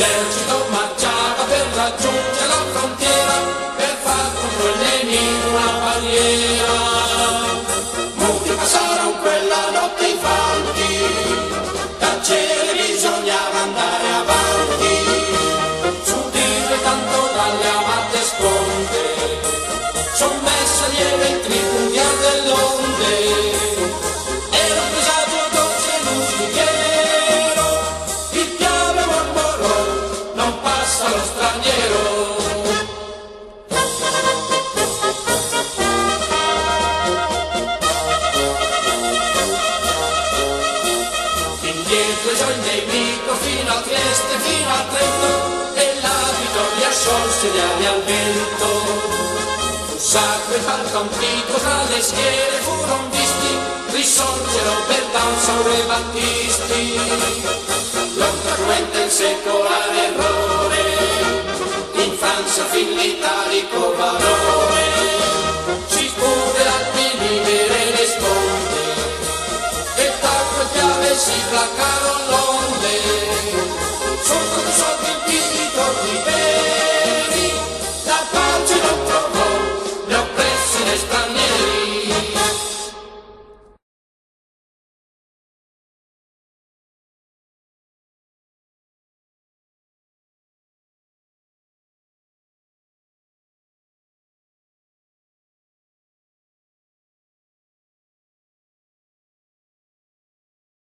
L'esercito marciava per raggiungere la frontiera, per far contro il nemico una barriera. Molti passarono quella notte infranti, tacere bisognava andare avanti, subire tanto dalle amate sponde, sommessa lieve il tripudiar dell'onde. Era un presagio dolce e lusinghiero, il chiave mormorò, non passa lo straniero. Indietreggiò il nemico fino a Trieste, fino a Trento, e la vittoria sciolse le ali al vento. Un sacro e palco antico tra le schiere furon visti, risorgero per Danzao e Battisti. Lotta cruenta in secolare errore, in Francia fin l'italico valore, si scude al dividere le sponde, e tacque chiave si placarono